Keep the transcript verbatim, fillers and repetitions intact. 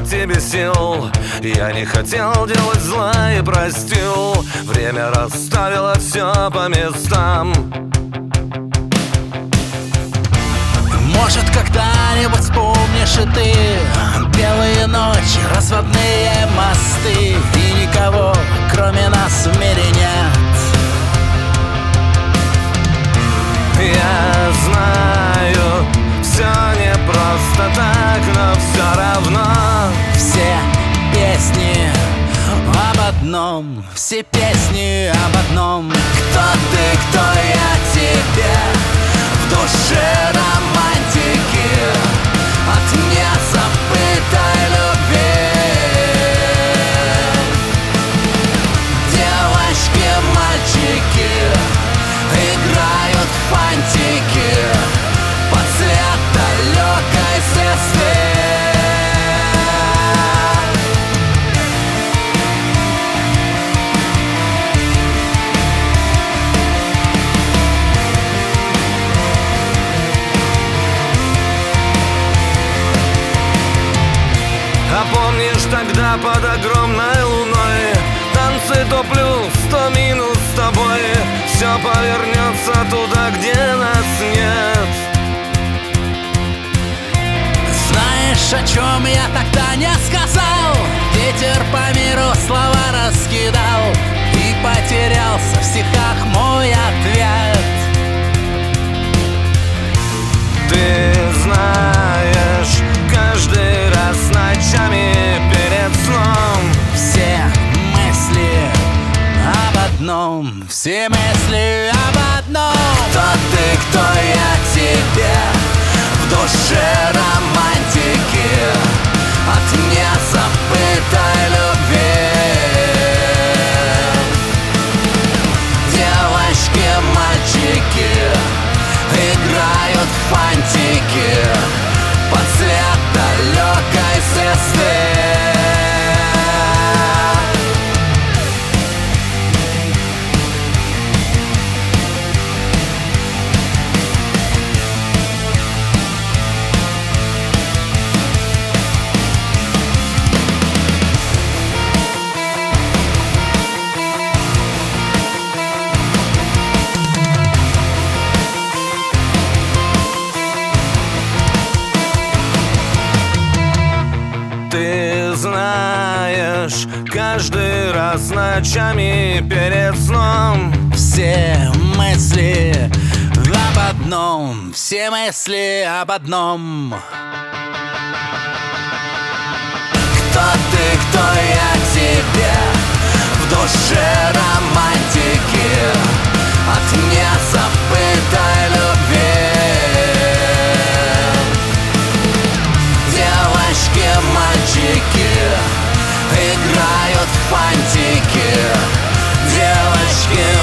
тебе сил. Я не хотел делать зла и простил. Время расставило все по местам. Может, когда-нибудь вспомнишь и ты белые ночи, разводные мосты, и никого, кроме нас, в мире нет. Я знаю, все не просто так, но все равно все песни об одном, все песни об одном. Кто ты, кто я тебе? В душе романтики от незабытой любви. Девочки, мальчики играют в фантики под свет далекой звезды. А помнишь тогда под огромной луной танцы то плюс, то минус с тобой. Все повернется туда, где нас нет. Знаешь, о чем я тогда не сказал? Ветер по миру слова раскидал, и потерялся в стихах мой ответ. Ты знаешь, каждый раз ночами перед сном все мысли об одном, все мысли об одном. Кто ты, кто я тебе? В душе романтики от незабытой любви. Девочки, мальчики играют в фантики под свет далекой звезды. Ты знаешь, каждый раз ночами перед сном все мысли об одном, все мысли об одном. Кто ты, кто я тебе? В душе романтики от незабытой любви. Девочки, мальчики играют в фантики. Девочки,